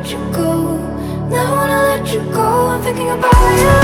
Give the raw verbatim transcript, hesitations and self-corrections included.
let you go. Never wanna let you go. I'm thinking about you.